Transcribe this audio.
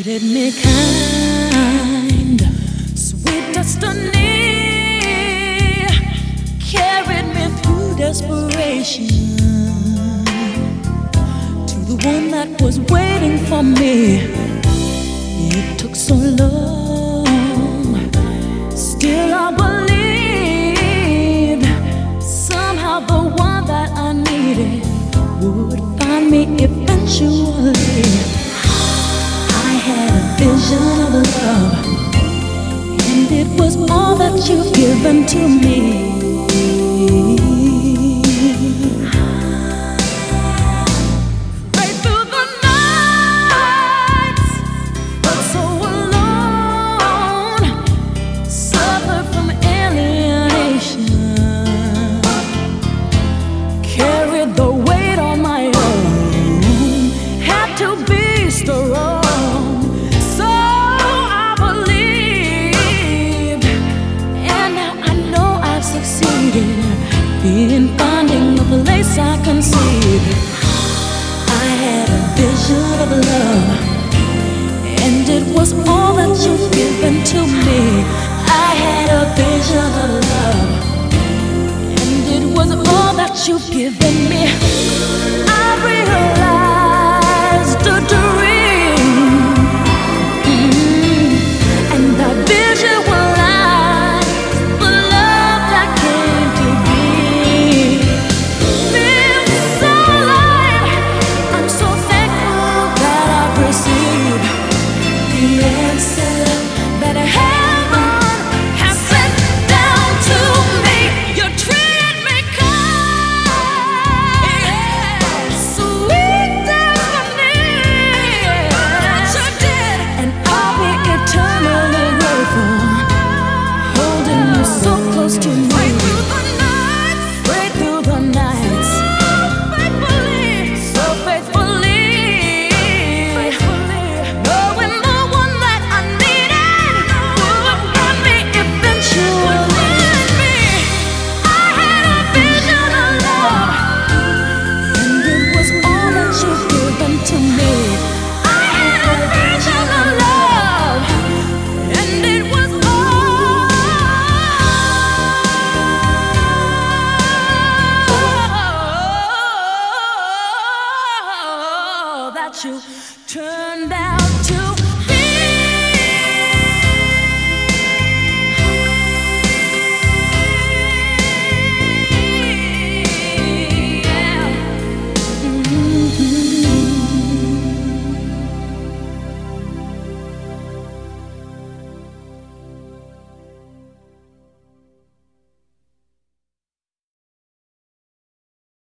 treated me kind, sweet destiny carried me through desperation to the one that was waiting for me. It took so long, still I believed somehow the one that I needed would find me eventually. I had a vision of love, and it was all that you've given to me. Right through the nights, felt so alone, suffered from alienation, carried the weight on my own, had to be strong. In finding a place I conceived, I had a vision of love, and it was all that you've given to me. I had a vision of love, and it was all that you've given me. I realized a dream, and that vision was you turned out to